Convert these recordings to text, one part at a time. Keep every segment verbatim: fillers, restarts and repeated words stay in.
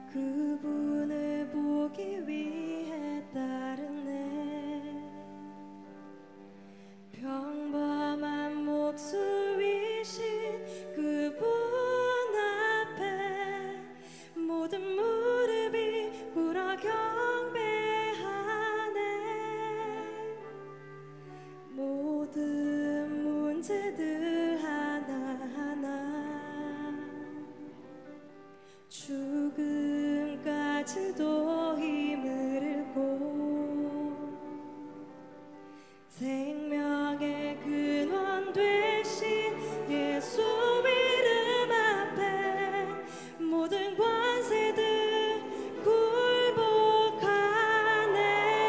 그분을 보기 위해 따르네. 평범한 목숨이신 그분 앞에 모든 무릎이 꿇어 경배하네. 모든 문제들 하나하나 죽음까지도 힘을 잃고 생명의 근원 되신 예수 이름 앞에 모든 관세들 굴복하네.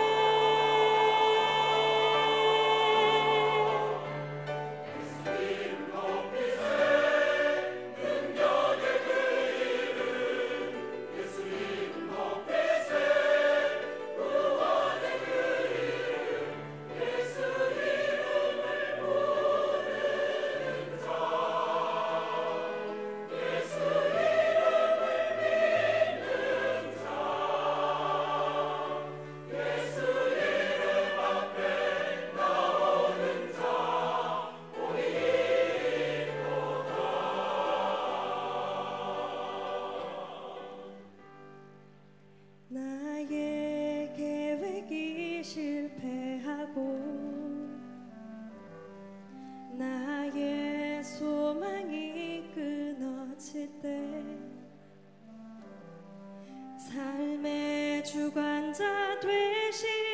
예수님 높이세 능력의 그 이름 예수님 높이세 구원의 그 이름 예수 이름을 부르는 자 예수 이름을 믿는 자 예수 이름 앞에 나오는 자 복이 있도다. 나의 계획이 실패하고 나의 소망이 끊어질 때 삶의 주관자 되신